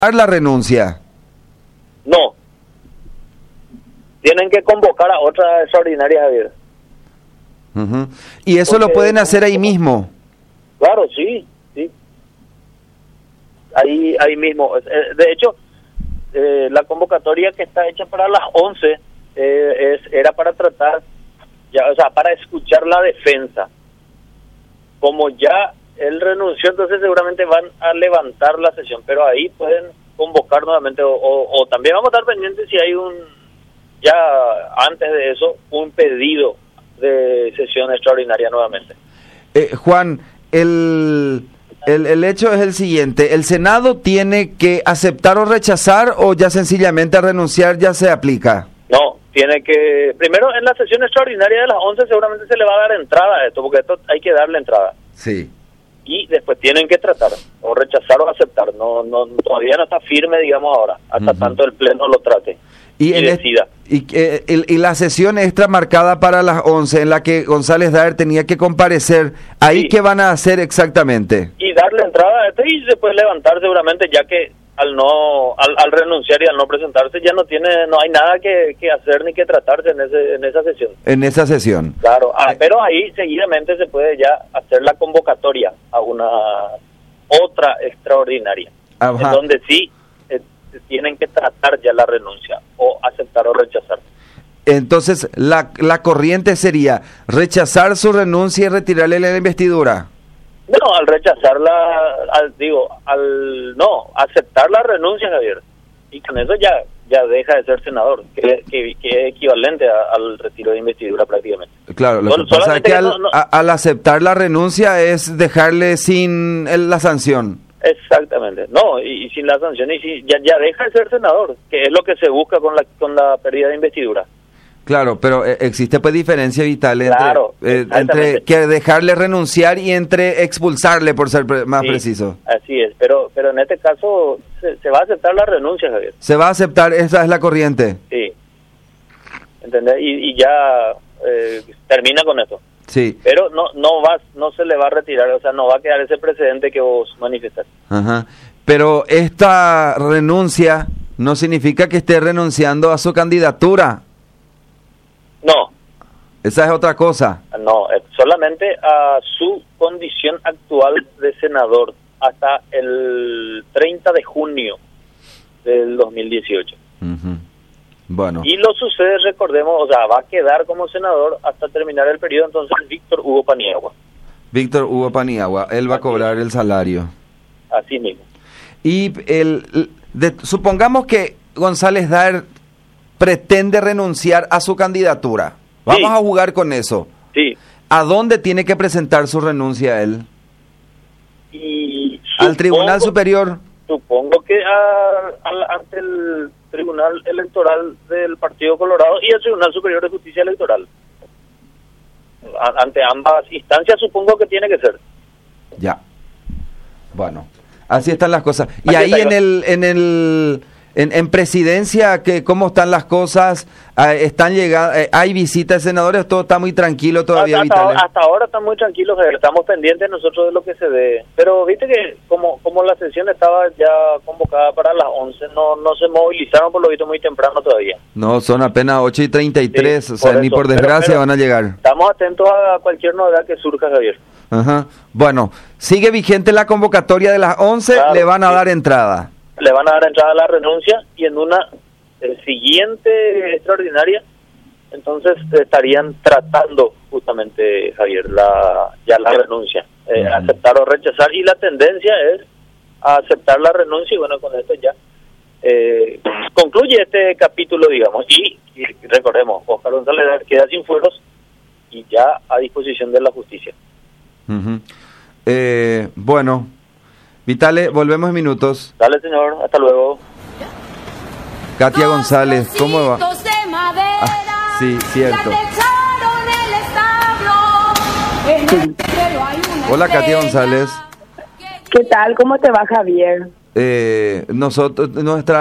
la renuncia. No. Tienen que convocar a otra extraordinaria, Javier. Uh-huh. Y eso Porque, lo pueden hacer ahí mismo. Claro, sí, sí. Ahí mismo. De hecho, la convocatoria que está hecha para las 11 era para tratar, ya, o sea, para escuchar la defensa. Como ya él renunció, entonces seguramente van a levantar la sesión, pero ahí pueden convocar nuevamente o también vamos a estar pendientes si hay ya antes de eso, un pedido de sesión extraordinaria nuevamente. Juan, el hecho es el siguiente: ¿el Senado tiene que aceptar o rechazar o ya sencillamente a renunciar ya se aplica? No, tiene que, primero en la sesión extraordinaria de las 11 seguramente se le va a dar entrada a esto, porque esto hay que darle entrada. Sí. Y después tienen que tratar, o rechazar o aceptar. No, todavía no está firme, digamos, ahora, hasta tanto el Pleno lo trate y decida. Y la sesión extra marcada para las 11, en la que González Daer tenía que comparecer, ¿ahí sí qué van a hacer exactamente? Y darle entrada a esto y después levantar seguramente, ya que al renunciar y al no presentarse ya no hay nada que hacer ni que tratarse en esa sesión. En esa sesión. Claro, pero ahí seguidamente se puede ya hacer la convocatoria a una otra extraordinaria. Ajá. En donde sí tienen que tratar ya la renuncia o aceptar o rechazar. Entonces la corriente sería rechazar su renuncia y retirarle la investidura. No, al rechazarla, aceptar la renuncia, Javier, y con eso ya deja de ser senador, que es equivalente al retiro de investidura prácticamente. Claro, lo que pasa es que al aceptar la renuncia es dejarle sin la sanción. Exactamente, no, y sin la sanción, y ya deja de ser senador, que es lo que se busca con la pérdida de investidura. Claro, pero existe pues diferencia vital entre que dejarle renunciar y entre expulsarle, por ser más preciso. Así es, pero en este caso se va a aceptar la renuncia, Javier. Se va a aceptar, esa es la corriente. Sí, ¿entendés? Y ya termina con eso. Sí. Pero no se le va a retirar, o sea, no va a quedar ese precedente que vos manifestaste. Ajá. Pero esta renuncia no significa que esté renunciando a su candidatura. No. Esa es otra cosa. No, solamente a su condición actual de senador hasta el 30 de junio del 2018. Uh-huh. Bueno. Y lo sucede, recordemos, o sea, va a quedar como senador hasta terminar el periodo, entonces Víctor Hugo Paniagua. Víctor Hugo Paniagua, él va a cobrar el salario. Así mismo. Y supongamos que González Daer pretende renunciar a su candidatura. Vamos a jugar con eso. Sí. ¿A dónde tiene que presentar su renuncia él? ¿Al Tribunal Superior? Supongo que ante el Tribunal Electoral del Partido Colorado y el Tribunal Superior de Justicia Electoral. Ante ambas instancias supongo que tiene que ser. Ya. Bueno, así están las cosas. Y ahí en presidencia, ¿cómo están las cosas? ¿Están llegando? ¿Hay visitas de senadores? ¿Todo está muy tranquilo todavía? Hasta ahora está muy tranquilo, estamos pendientes nosotros de lo que se dé. Pero viste que como la sesión estaba ya convocada para las 11, no se movilizaron por lo visto muy temprano todavía. No, son apenas 8:33, sí, o sea, ni por desgracia pero van a llegar. Estamos atentos a cualquier novedad que surja, Javier. Ajá. Bueno, sigue vigente la convocatoria de las 11, claro, le van a dar entrada. Le van a dar entrada a la renuncia y en una siguiente extraordinaria, entonces estarían tratando justamente, Javier, la renuncia, aceptar o rechazar, y la tendencia es a aceptar la renuncia y bueno, con esto ya concluye este capítulo, digamos, y recordemos, Oscar González queda sin fueros y ya a disposición de la justicia. Uh-huh. Bueno, Vitale, volvemos en minutos. Dale, señor, hasta luego. Katia González, ¿cómo va? Sí, cierto. Hola, Katia González. ¿Qué tal? ¿Cómo te va, Javier? Nuestra